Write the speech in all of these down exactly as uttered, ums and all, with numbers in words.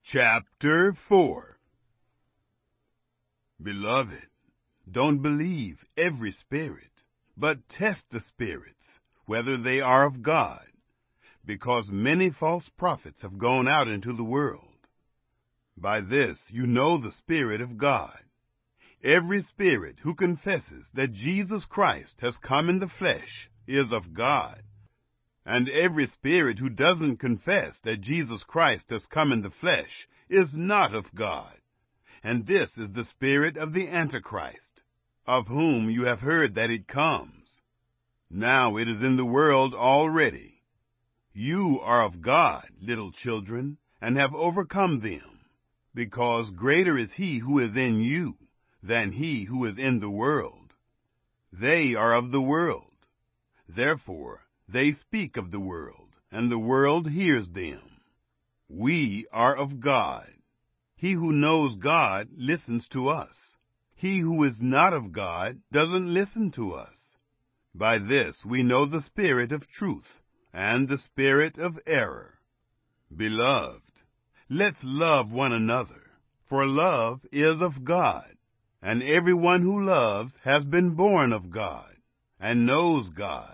Chapter four. Beloved, don't believe every spirit, but test the spirits, whether they are of God, because many false prophets have gone out into the world. By this you know the Spirit of God. Every spirit who confesses that Jesus Christ has come in the flesh is of God. And every spirit who doesn't confess that Jesus Christ has come in the flesh is not of God. And this is the spirit of the Antichrist, of whom you have heard that it comes. Now it is in the world already. You are of God, little children, and have overcome them, because greater is he who is in you than he who is in the world. They are of the world. Therefore, they speak of the world, and the world hears them. We are of God. He who knows God listens to us. He who is not of God doesn't listen to us. By this we know the spirit of truth and the spirit of error. Beloved, let's love one another, for love is of God, and everyone who loves has been born of God and knows God.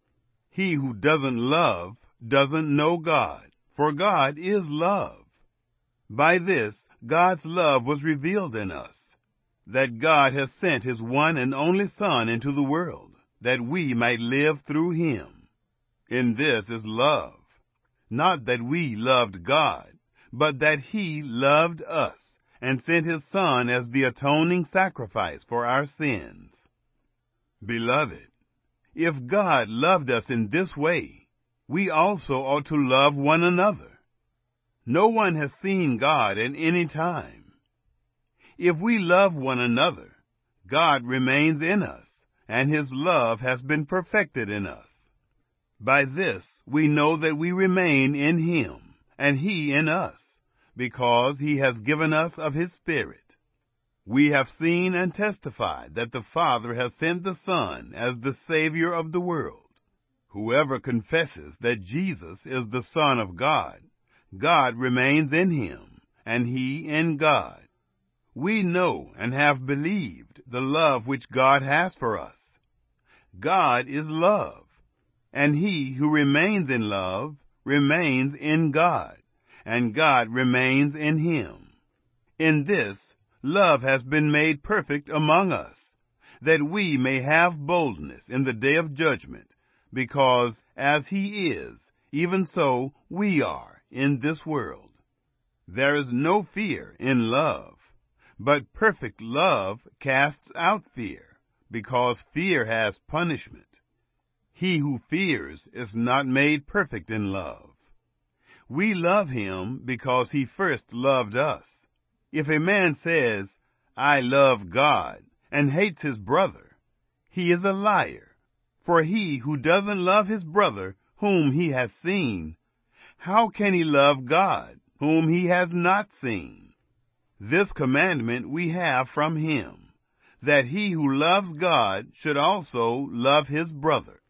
He who doesn't love doesn't know God, for God is love. By this, God's love was revealed in us, that God has sent his one and only Son into the world, that we might live through him. In this is love, not that we loved God, but that he loved us, and sent his Son as the atoning sacrifice for our sins. Beloved, if God loved us in this way, we also ought to love one another. No one has seen God at any time. If we love one another, God remains in us, and his love has been perfected in us. By this we know that we remain in him, and he in us, because he has given us of his Spirit. We have seen and testified that the Father has sent the Son as the Savior of the world. Whoever confesses that Jesus is the Son of God, God remains in him, and he in God. We know and have believed the love which God has for us. God is love, and he who remains in love remains in God, and God remains in him. In this, love has been made perfect among us, that we may have boldness in the day of judgment, because as he is, even so we are in this world. There is no fear in love, but perfect love casts out fear, because fear has punishment. He who fears is not made perfect in love. We love him because he first loved us. If a man says, I love God, and hates his brother, he is a liar. For he who doesn't love his brother whom he has seen, how can he love God whom he has not seen? This commandment we have from him, that he who loves God should also love his brother.